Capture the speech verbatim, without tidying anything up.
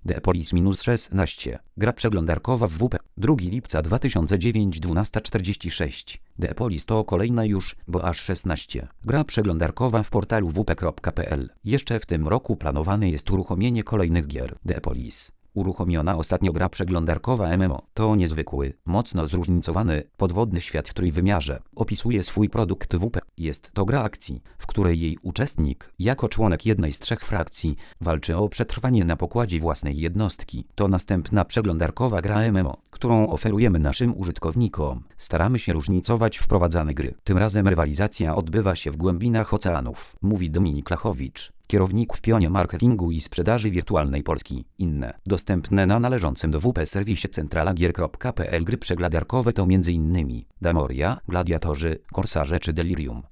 Depolis minus szesnaście. Gra przeglądarkowa w W P. drugiego lipca dwa tysiące dziewięć, dwunasta czterdzieści sześć. Depolis to kolejna już, bo aż szesnaście. Gra przeglądarkowa w portalu w p kropka p l. Jeszcze w tym roku planowane jest uruchomienie kolejnych gier. Depolis. Uruchomiona ostatnio gra przeglądarkowa M M O. To niezwykły, mocno zróżnicowany, podwodny świat w trójwymiarze. Opisuje swój produkt W P. Jest to gra akcji, w której jej uczestnik, jako członek jednej z trzech frakcji, walczy o przetrwanie na pokładzie własnej jednostki. To następna przeglądarkowa gra M M O, którą oferujemy naszym użytkownikom. Staramy się różnicować wprowadzane gry. Tym razem rywalizacja odbywa się w głębinach oceanów, mówi Dominik Lachowicz, kierownik w pionie marketingu i sprzedaży wirtualnej Polski. Inne, dostępne na należącym do W P serwisie centralagier kropka p l gry przeglądarkowe to m.in. Damoria, Gladiatorzy, Korsarze czy Delirium.